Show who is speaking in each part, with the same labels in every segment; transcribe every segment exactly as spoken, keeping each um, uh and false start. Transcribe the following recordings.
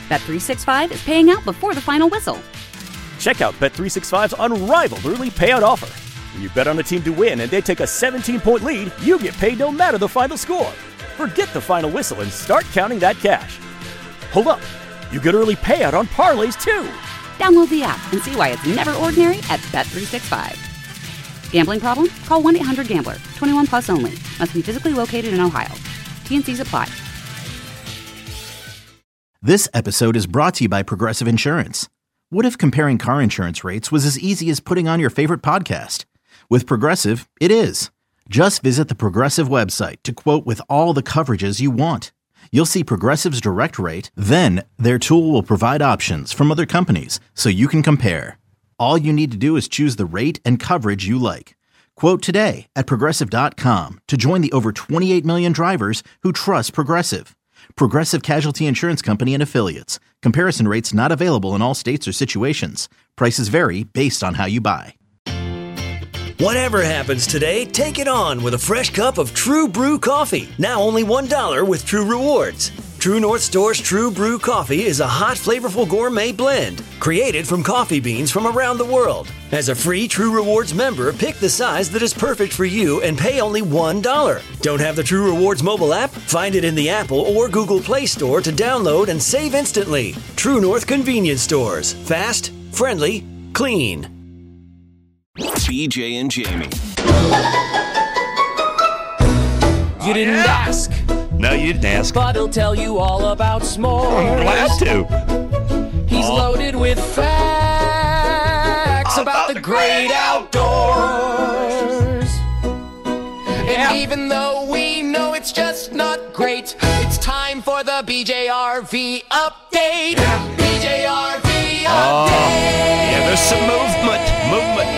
Speaker 1: Bet three sixty-five is paying out before the final whistle.
Speaker 2: Check out Bet three sixty-five's unrivaled early payout offer. When you bet on a team to win and they take a seventeen-point lead, you get paid no matter the final score. Forget the final whistle and start counting that cash. Hold up. You get early payout on parlays, too.
Speaker 1: Download the app and see why it's never ordinary at Bet three sixty-five. Gambling problem? Call one eight hundred gambler. twenty-one plus only. Must be physically located in Ohio. T N Cs apply.
Speaker 3: This episode is brought to you by Progressive Insurance. What if comparing car insurance rates was as easy as putting on your favorite podcast? With Progressive, it is. Just visit the Progressive website to quote with all the coverages you want. You'll see Progressive's direct rate, then their tool will provide options from other companies so you can compare. All you need to do is choose the rate and coverage you like. Quote today at Progressive dot com to join the over twenty-eight million drivers who trust Progressive. Progressive Casualty Insurance Company and Affiliates. Comparison rates not available in all states or situations. Prices vary based on how you buy.
Speaker 4: Whatever happens today, take it on with a fresh cup of True Brew coffee. Now only one dollar with True Rewards. True North Store's True Brew coffee is a hot, flavorful gourmet blend created from coffee beans from around the world. As a free True Rewards member, pick the size that is perfect for you and pay only one dollar. Don't have the True Rewards mobile app? Find it in the Apple or Google Play Store to download and save instantly. True North Convenience Stores. Fast, friendly, clean.
Speaker 5: B J and Jamie.
Speaker 6: You didn't ask.
Speaker 7: No, you didn't ask.
Speaker 6: But he'll tell you all about s'mores.
Speaker 7: I'm glad to.
Speaker 6: He's
Speaker 7: oh.
Speaker 6: loaded with facts about, about the great outdoors.
Speaker 7: Yeah.
Speaker 6: And even though we know it's just not great, it's time for the B J R V update. Yeah. B J R V update.
Speaker 7: Oh. Yeah, there's some movement. Movement.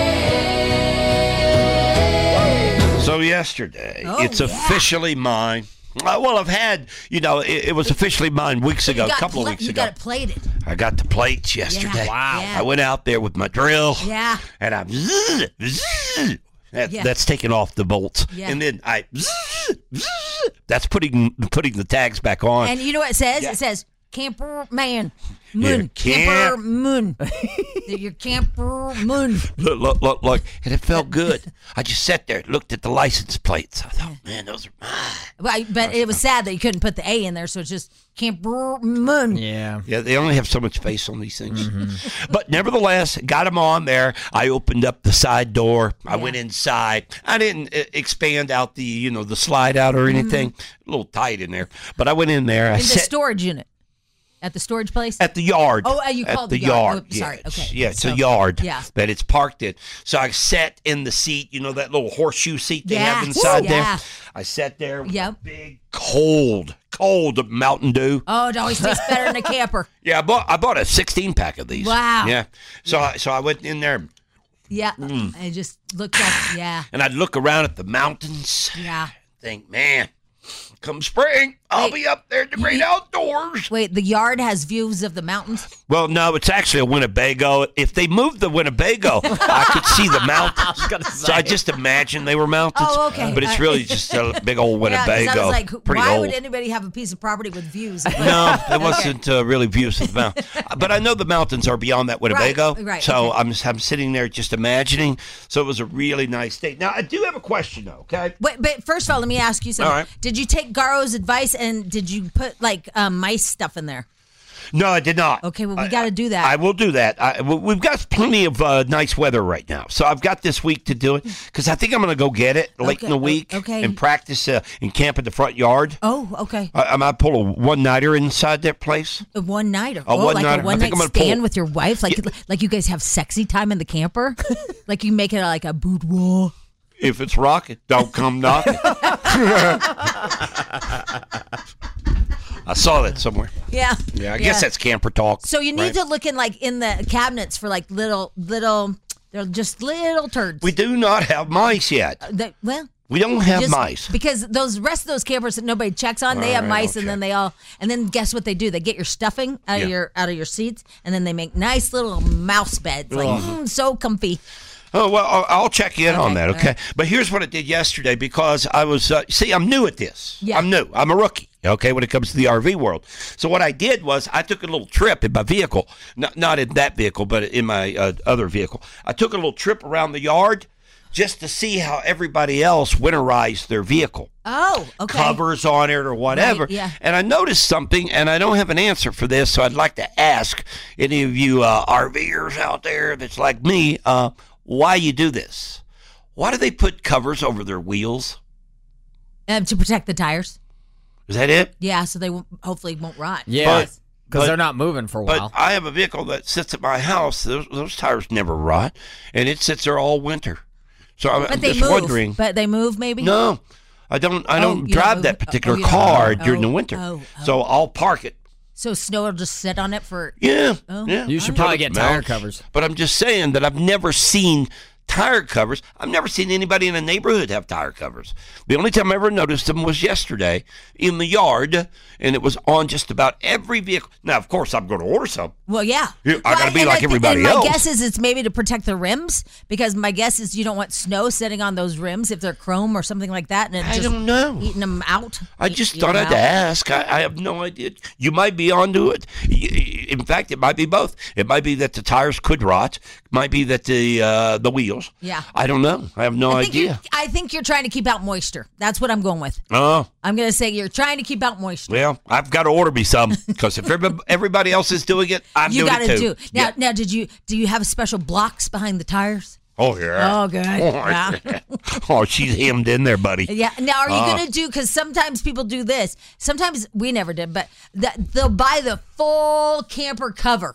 Speaker 7: So yesterday,
Speaker 8: oh,
Speaker 7: it's
Speaker 8: yeah.
Speaker 7: officially mine. Uh, well, I've had, you know, it, it was officially mine weeks ago, a couple
Speaker 8: pl-
Speaker 7: of weeks
Speaker 8: you
Speaker 7: ago.
Speaker 8: You got it plated.
Speaker 7: I got the plates yesterday.
Speaker 8: Yeah. Wow. Yeah.
Speaker 7: I went out there with my drill.
Speaker 8: Yeah.
Speaker 7: And I, zzz, zzz, that,
Speaker 8: yeah.
Speaker 7: that's taking off the bolts.
Speaker 8: Yeah.
Speaker 7: And then I, zzz, zzz, that's putting putting the tags back on.
Speaker 8: And you know what it says?
Speaker 7: Yeah.
Speaker 8: It says, camper man, moon,
Speaker 7: camp-
Speaker 8: camper moon. Your camper moon.
Speaker 7: Look, look, look, look. And it felt good. I just sat there, looked at the license plates. I thought, man, those are mine.
Speaker 8: Well, but it was sad that you couldn't put the A in there, so it's just camper moon.
Speaker 9: Yeah.
Speaker 7: Yeah, they only have so much space on these things. Mm-hmm. But nevertheless, got them on there. I opened up the side door. I
Speaker 8: Yeah.
Speaker 7: went inside. I didn't uh, expand out the, you know, the slide out or anything. Mm-hmm. A little tight in there. But I went in there. I
Speaker 8: In the
Speaker 7: sat,
Speaker 8: storage unit. At the storage place?
Speaker 7: At the yard.
Speaker 8: Oh, uh, you
Speaker 7: at
Speaker 8: called
Speaker 7: the
Speaker 8: the yard.
Speaker 7: yard.
Speaker 8: Oh, sorry.
Speaker 7: Yeah,
Speaker 8: Okay.
Speaker 7: Yeah, it's
Speaker 8: So,
Speaker 7: a yard
Speaker 8: yeah.
Speaker 7: that it's parked in. So I sat in the seat, you know, that little horseshoe seat they
Speaker 8: Yeah.
Speaker 7: have inside
Speaker 8: Woo.
Speaker 7: there.
Speaker 8: Yeah.
Speaker 7: I sat there with
Speaker 8: Yep.
Speaker 7: a big, cold, cold Mountain Dew.
Speaker 8: Oh, it always tastes better than a camper.
Speaker 7: Yeah, I bought I bought a sixteen pack of these.
Speaker 8: Wow.
Speaker 7: Yeah. So I, so I went in there.
Speaker 8: Yeah.
Speaker 7: Mm.
Speaker 8: I just looked up. Yeah.
Speaker 7: And I'd look around at the mountains.
Speaker 8: Yeah.
Speaker 7: Think, man, come spring, I'll
Speaker 8: Wait,
Speaker 7: be up there in the great
Speaker 8: you,
Speaker 7: outdoors.
Speaker 8: Wait, the yard has views of the mountains?
Speaker 7: Well, no, it's actually a Winnebago. If they moved the Winnebago, I could see the mountains. I so I just imagined they were mountains.
Speaker 8: Oh, okay.
Speaker 7: But it's really just a big old Winnebago.
Speaker 8: Yeah, 'cause I was like,
Speaker 7: Pretty
Speaker 8: why
Speaker 7: old.
Speaker 8: would anybody have a piece of property with views?
Speaker 7: No, it wasn't uh, really views of the mountain. But I know the mountains are beyond that Winnebago.
Speaker 8: Right, right,
Speaker 7: so
Speaker 8: okay.
Speaker 7: I'm, I'm sitting there just imagining. So it was a really nice day. Now, I do have a question, though, okay?
Speaker 8: Wait, but first of all, let me ask you something.
Speaker 7: All right.
Speaker 8: Did you take Garo's advice and did you put like um, mice stuff in there?
Speaker 7: No, I did not.
Speaker 8: Okay, well, we
Speaker 7: I-
Speaker 8: got to do that.
Speaker 7: I will do that. I, w- we've got plenty of uh, nice weather right now, so I've got this week to do it because I think I'm going to go get it late
Speaker 8: Okay,
Speaker 7: in the week
Speaker 8: okay.
Speaker 7: and practice uh, and camp in the front yard.
Speaker 8: oh, okay.
Speaker 7: I, I might pull a one-nighter inside that place.
Speaker 8: A one nighter.
Speaker 7: A
Speaker 8: Oh,
Speaker 7: one-nighter.
Speaker 8: like
Speaker 7: I
Speaker 8: a one
Speaker 7: think
Speaker 8: night
Speaker 7: I'm gonna pull-
Speaker 8: stand with your wife, like
Speaker 7: Yeah.
Speaker 8: like you guys have sexy time in the camper, like you make it like a boudoir.
Speaker 7: If it's rocking, don't come knocking. I saw that somewhere.
Speaker 8: Yeah.
Speaker 7: Yeah, I guess that's camper talk.
Speaker 8: So you need
Speaker 7: right?
Speaker 8: to look in like in the cabinets for like little little. They're just little turds.
Speaker 7: We do not have mice yet.
Speaker 8: Uh, that- well.
Speaker 7: We don't have
Speaker 8: Just
Speaker 7: mice.
Speaker 8: because those rest of those campers that nobody checks on, they have
Speaker 7: All right,
Speaker 8: mice, and
Speaker 7: okay.
Speaker 8: then they all, and then guess what they do? They get your stuffing out
Speaker 7: Yeah.
Speaker 8: of your out of your seats, and then they make nice little mouse beds, like mm, so comfy.
Speaker 7: Oh, well, I'll, I'll check in on
Speaker 8: Okay,
Speaker 7: that,
Speaker 8: all
Speaker 7: okay?
Speaker 8: right.
Speaker 7: But here's what I did yesterday because I was, uh, see, I'm new at this.
Speaker 8: Yeah.
Speaker 7: I'm new. I'm a rookie. okay, when it comes to the R V world. So what I did was I took a little trip in my vehicle, not, not in that vehicle, but in my uh, other vehicle. I took a little trip around the yard just to see how everybody else winterized their vehicle.
Speaker 8: Oh, okay.
Speaker 7: Covers on it or whatever.
Speaker 8: Right, yeah.
Speaker 7: And I noticed something, and I don't have an answer for this, so I'd like to ask any of you uh, RVers out there that's like me, uh, why you do this. Why do they put covers over their wheels?
Speaker 8: Um, to protect the tires.
Speaker 7: Is that it?
Speaker 8: Yeah, so they won't, hopefully won't rot.
Speaker 9: Yeah,
Speaker 7: But-
Speaker 9: because
Speaker 7: but-
Speaker 9: they're not moving for a
Speaker 7: But
Speaker 9: while.
Speaker 7: I have a vehicle that sits at my house. Those, those tires never rot, and it sits there all winter. So I'm,
Speaker 8: But
Speaker 7: I'm
Speaker 8: they
Speaker 7: just
Speaker 8: move.
Speaker 7: wondering.
Speaker 8: But they move, maybe.
Speaker 7: No, I don't. I
Speaker 8: Oh,
Speaker 7: don't
Speaker 8: you don't
Speaker 7: drive
Speaker 8: move-
Speaker 7: that
Speaker 8: oh,
Speaker 7: particular
Speaker 8: you don't-
Speaker 7: car
Speaker 8: oh,
Speaker 7: during the winter.
Speaker 8: oh, oh.
Speaker 7: So I'll park it.
Speaker 8: So snow will just sit on it for.
Speaker 7: Yeah,
Speaker 8: Oh.
Speaker 7: yeah.
Speaker 9: You should
Speaker 8: Alright.
Speaker 9: probably get tire
Speaker 7: Mounts.
Speaker 9: covers.
Speaker 7: But I'm just saying that I've never seen tire covers. I've never seen anybody in the neighborhood have tire covers. The only time I ever noticed them was yesterday in the yard, and it was on just about every vehicle. Now, of course, I'm going to order some.
Speaker 8: Well, yeah.
Speaker 7: Yeah, I gotta
Speaker 8: Well,
Speaker 7: be
Speaker 8: and
Speaker 7: like
Speaker 8: thi-
Speaker 7: everybody
Speaker 8: and my
Speaker 7: else.
Speaker 8: guess is it's maybe to protect the rims because my guess is you don't want snow sitting on those rims if they're chrome or something like that, and it
Speaker 7: I
Speaker 8: just
Speaker 7: don't know.
Speaker 8: eating them out.
Speaker 7: I
Speaker 8: Eat-
Speaker 7: just
Speaker 8: eat
Speaker 7: thought
Speaker 8: 'em
Speaker 7: I'd
Speaker 8: out.
Speaker 7: ask. I, I have no idea. You might be onto it. Y- In fact, it might be both. It might be that the tires could rot. It might be that the uh, the wheels.
Speaker 8: Yeah.
Speaker 7: I don't know. I have no
Speaker 8: I think,
Speaker 7: idea.
Speaker 8: you're, I think you're trying to keep out moisture. That's what I'm going with.
Speaker 7: Oh,
Speaker 8: I'm going to say you're trying to keep out moisture.
Speaker 7: well, I've got to order me some because if everyb- everybody else is doing it, I'm
Speaker 8: you
Speaker 7: doing
Speaker 8: got
Speaker 7: it
Speaker 8: to
Speaker 7: too.
Speaker 8: do. Now,
Speaker 7: Yeah.
Speaker 8: now, did you do you have special blocks behind the tires?
Speaker 7: Oh yeah.
Speaker 8: Oh, good.
Speaker 7: Oh,
Speaker 8: Yeah.
Speaker 7: oh, she's hemmed in there, buddy.
Speaker 8: Yeah. Now, are you
Speaker 7: Uh.
Speaker 8: going to do? Because sometimes people do this. Sometimes we never did, but that they'll buy the full camper cover.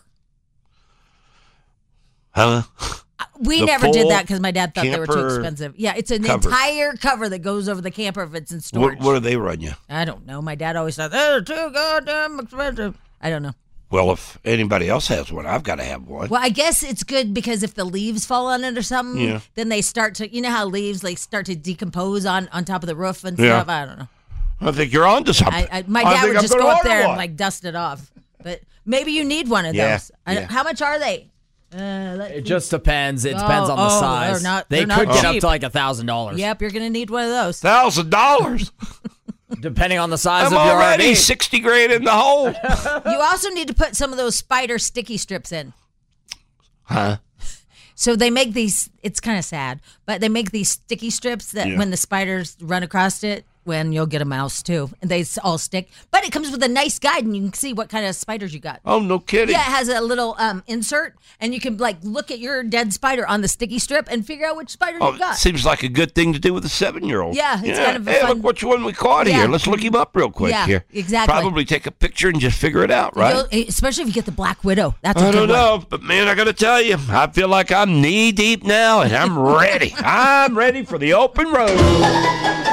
Speaker 7: Huh?
Speaker 8: We
Speaker 7: The
Speaker 8: never did
Speaker 7: full
Speaker 8: that because my dad thought they were too
Speaker 7: camper
Speaker 8: expensive. Yeah, it's an
Speaker 7: cover.
Speaker 8: entire cover that goes over the camper if it's in
Speaker 7: What,
Speaker 8: storage.
Speaker 7: what do they run you?
Speaker 8: I don't know. My dad always thought they're too goddamn expensive. I don't know.
Speaker 7: Well, if anybody else has one, I've got to have one.
Speaker 8: Well, I guess it's good because if the leaves fall on it or something,
Speaker 7: Yeah.
Speaker 8: then they start to, you know how leaves like start to decompose on, on top of the roof and
Speaker 7: Yeah.
Speaker 8: stuff. I don't know.
Speaker 7: I think you're on to something.
Speaker 8: I, I, my
Speaker 7: I
Speaker 8: dad
Speaker 7: think
Speaker 8: would
Speaker 7: I'm
Speaker 8: just
Speaker 7: gonna
Speaker 8: go up
Speaker 7: order
Speaker 8: there and
Speaker 7: one.
Speaker 8: like dust it off. But maybe you need one of
Speaker 7: Yeah,
Speaker 8: those. I,
Speaker 7: yeah.
Speaker 8: How much are they? Uh, let-
Speaker 9: It just depends. It
Speaker 8: Oh,
Speaker 9: depends on the
Speaker 8: oh,
Speaker 9: size.
Speaker 8: they're not-
Speaker 9: they
Speaker 8: they're
Speaker 9: could
Speaker 8: not
Speaker 9: get up
Speaker 8: cheap.
Speaker 9: to like a thousand dollars.
Speaker 8: Yep, you're gonna need one of those.
Speaker 7: Thousand dollars.
Speaker 9: Depending on the size
Speaker 7: I'm
Speaker 9: of your
Speaker 7: already
Speaker 9: R V.
Speaker 7: sixty grand in the hole.
Speaker 8: You also need to put some of those spider sticky strips in.
Speaker 7: Huh?
Speaker 8: So they make these. It's kind of sad, but they make these sticky strips that
Speaker 7: Yeah.
Speaker 8: when the spiders run across it, when you'll get a mouse too, and they s- all stick. But it comes with a nice guide, and you can see what kind of spiders you got.
Speaker 7: Oh, no kidding.
Speaker 8: Yeah, it has a little um, insert, and you can like look at your dead spider on the sticky strip and figure out which spider
Speaker 7: Oh,
Speaker 8: you got.
Speaker 7: seems like a good thing to do with a seven-year-old.
Speaker 8: Yeah, it's kind of a
Speaker 7: Hey,
Speaker 8: fun-
Speaker 7: look which one we caught
Speaker 8: Yeah.
Speaker 7: here. Let's look him up real quick
Speaker 8: Yeah,
Speaker 7: here.
Speaker 8: exactly.
Speaker 7: Probably take a picture and just figure it out, right?
Speaker 8: You'll- especially if you get the black widow. That's a
Speaker 7: I
Speaker 8: good
Speaker 7: don't
Speaker 8: one.
Speaker 7: know, but man, I got to tell you, I feel like I'm knee deep now, and I'm ready. I'm ready for the open road.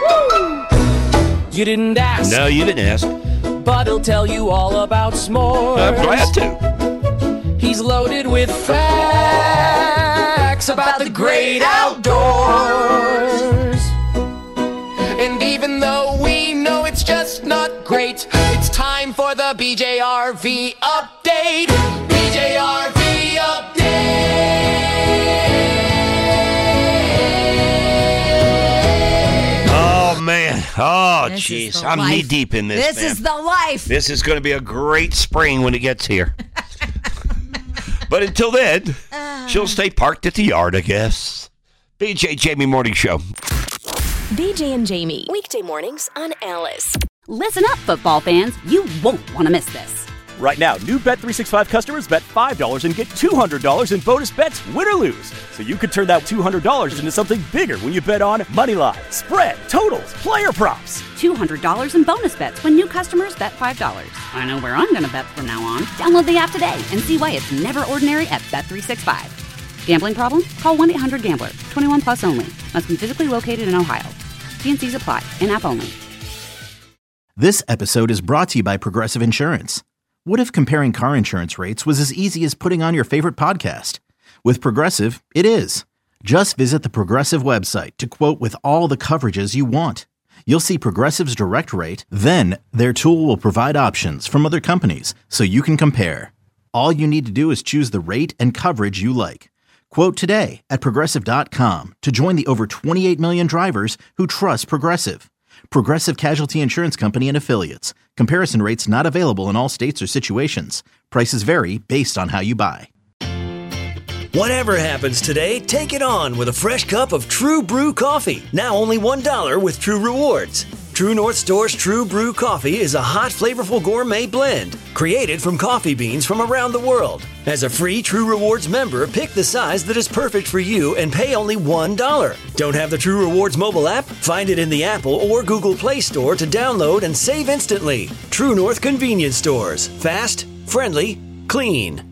Speaker 10: You didn't ask,
Speaker 7: No, you didn't ask.
Speaker 10: but he'll tell you all about s'mores.
Speaker 7: I'm glad to.
Speaker 10: He's loaded with facts about the great outdoors.
Speaker 6: And even though we know it's just not great, it's time for the B J R V update. B J R V update.
Speaker 7: Oh, man. Oh,
Speaker 8: This is
Speaker 7: jeez.
Speaker 8: the
Speaker 7: I'm
Speaker 8: life.
Speaker 7: knee deep in this,
Speaker 8: This
Speaker 7: man.
Speaker 8: is the life.
Speaker 7: This is going to be a great spring when it gets here. But until then, she'll stay parked at the yard, I guess. B J Jamie Morning Show.
Speaker 11: B J and Jamie, weekday mornings on Alice.
Speaker 1: Listen up, football fans. You won't want to miss this.
Speaker 2: Right now, new Bet three sixty-five customers bet five dollars and get two hundred dollars in bonus bets, win or lose. So you could turn that two hundred dollars into something bigger when you bet on money line, spread, totals, player props.
Speaker 1: two hundred dollars in bonus bets when new customers bet five dollars. I know where I'm going to bet from now on. Download the app today and see why it's never ordinary at Bet three sixty-five. Gambling problem? Call one eight hundred gambler. twenty-one plus only. Must be physically located in Ohio. T and C's apply. In-app only.
Speaker 3: This episode is brought to you by Progressive Insurance. What if comparing car insurance rates was as easy as putting on your favorite podcast? With Progressive, it is. Just visit the Progressive website to quote with all the coverages you want. You'll see Progressive's direct rate, then their tool will provide options from other companies so you can compare. All you need to do is choose the rate and coverage you like. Quote today at Progressive dot com to join the over twenty-eight million drivers who trust Progressive. Progressive Casualty Insurance Company and Affiliates. Comparison rates not available in all states or situations. Prices vary based on how you buy.
Speaker 4: Whatever happens today, take it on with a fresh cup of True Brew coffee. Now only one dollar with True Rewards. True North Store's True Brew coffee is a hot, flavorful gourmet blend created from coffee beans from around the world. As a free True Rewards member, pick the size that is perfect for you and pay only one dollar. Don't have the True Rewards mobile app? Find it in the Apple or Google Play Store to download and save instantly. True North Convenience Stores. Fast, friendly, clean.